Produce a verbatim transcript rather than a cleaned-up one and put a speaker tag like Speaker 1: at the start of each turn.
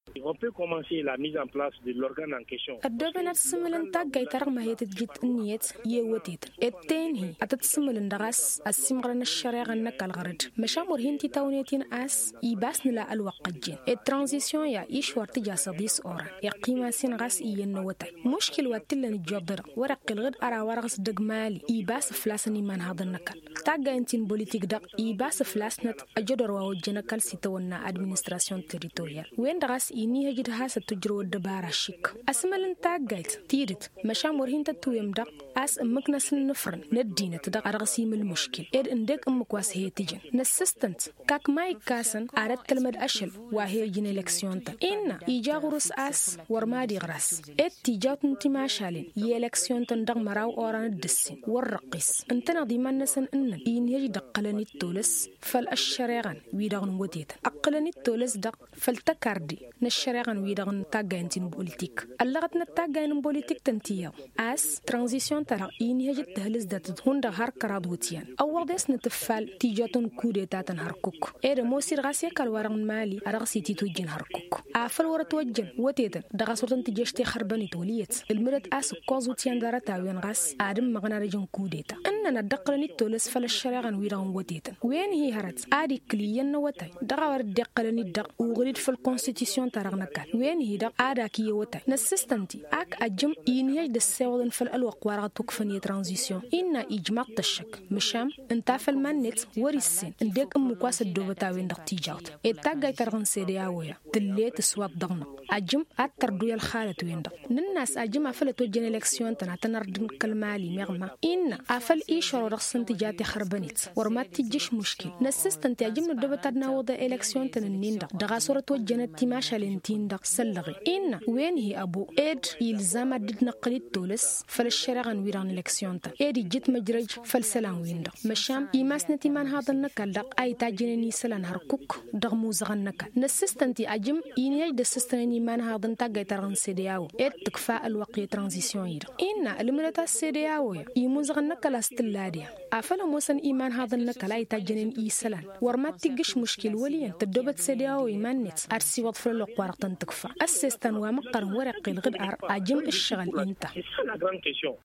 Speaker 1: On peut commencer la mise en place de l'organe en question.
Speaker 2: الدبنات سملن تاجي ترى ما هي تجد النيت يوتيت التاني أتتسملن درس السمغرن الشريعة نك الغرد مشامور هنتي تونيتين أس يباسن لا الوقت جين الترانزيشن يا إيش ورتجا صديس أورا يقيم سين غاس ينوتاي مشكل وتلن الجدر ورق الغد أرا ورغس دجمالي يباس فلاسني من هذا النكال تاجا انتين بوليتيك دق يباس فلاسنت أجدر ووجنكال سيتونا أدمنستراسيون تريتوريال وين درس إني هجد هاسة تجرو الدبارة شيك أسملن تاجيت تيرت مشامور هنتا تويم دق أس أمكنس النفرن ندينة تدق أرغسيم المشكل إد إندك أمكواس هي تيجن نسستنت كاك ماي كاسن عرد كلمة أشل وهي جن إلكسيون تا إن إيجاغرس أس ورمادي غرس إد تيجاوت انتماشالين يإلكسيون تندق مراو أوران الدسين والرقيس انتنا ضيمان نسن إنن إن يجد قلني التولس فالأشريغان ويدغن وديت أقلني التولس دق فالتكاردي نشريغان ويدغن تاقانتين بوليتيك اللغتنا تاقان بوليتيك تنتياو أس ترانزيسيون ترى إن يجد تهلز دات هندا هار كرادوتيان أول ديس نتفال تيجاتون كوديتاتن هاركوك إيدا موسير غاسيا كالوارن مالي أرغسي تيتوجين هاركوك أفل ورتوجن وتيتن دغاسوتن تجيشتي خرباني توليت المرد أس كوزوتيان دارا تاوين غاس آدم مغنا رجن كوديتا أننا دقلني التولس فالشريغان ويدغن وديتن وين هي هرت آدي كليين نوتاي دغاور دقلني دق وغريد في الكونستيتيسيون تارغنكال وين هي دق آدا كي وتاي نسستنتي أك أجم إن يجد السيولن فالألوق وارغتوك فني ترانزيسيون إنا إجماع تشك مشام انتافل منت وريسين انديك أمكواس الدوبتاوين دق تيجاوت إتاقاي ترغن سيدياويا دليت سوات دغنا أجم أتردويا الخالة وين دق نناس أجم أفل توجين إلكسيون تنا تنردن كالمالي مغما إنا أفل إيشارو رغسن تجاتي خربانيت ورمات تجيش مشكل نسستنتي أجم ندوبتادنا وضع إلكسيون تننين دق دغاسورة توجين تيماشا لنتين دق سلغي إنا وين هي أبو إد يلزام دد نقلي تولس فالشرغن ويران إلكسيون تا إدي جيت مجرج فالسلام وين دق مشام إيماس نتيمان هذا النكال دق أي تاجيني سلان هركوك دق موزغن نكال نسستنتي أجم إني دسستني من هذا نتاجي ترغن سيدياو إد تكفاء الوقي ترانزيسيون يد إنا المرتا سيدياو يموزغن نكال استلاديا أفلا موسن إيمان هذا النكال أي تاجيني إي سلان ورمات تجيش مشكل وليا تدوبت سيدياو إيمان نت أرسي وضفر الوقوارق تنتكفى السيستان ومقر ورق الغدار أجم الشغل إنت